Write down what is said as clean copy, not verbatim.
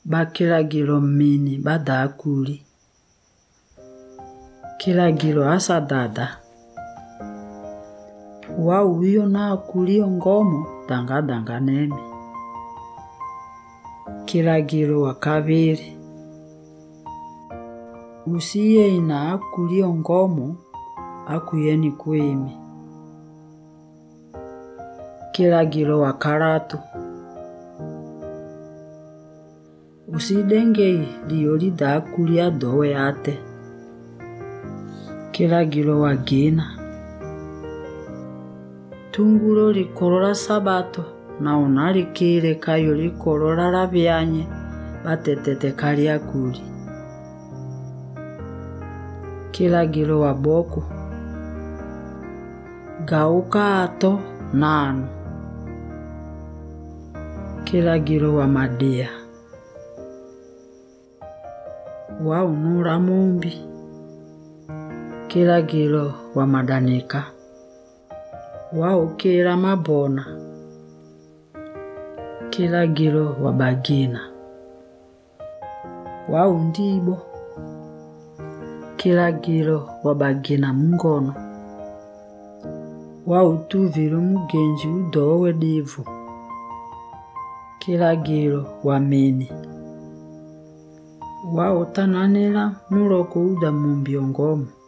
bakilagilo mmini badakuli. Kilagilo asa dada. Wauyo na kulio ngomo danga nemi. Kilagilo wakavili. Usiye ina akulio ngomo akuyeni kuimi. Kilagilo wakaratu. Usidengei lioli da kulia dowe ate. Kilagilo wagina. Tungulo likolola sabato na unalikile kayo likolola labyanye batetete kalia kuli. Kilagilo waboko. Gauka ato nanu. Kilagilo wa madia. Wa unura mumbi. Kilagilo wa madanika. Wa ukira mabona. Kilagilo wa bagina. Wa undibo. Kilagilo wa bagina mungono. Wa utuvilo mugenji udowe divu. Kilagilo wa mini. Wa utananela muloko uda mumbiongomo.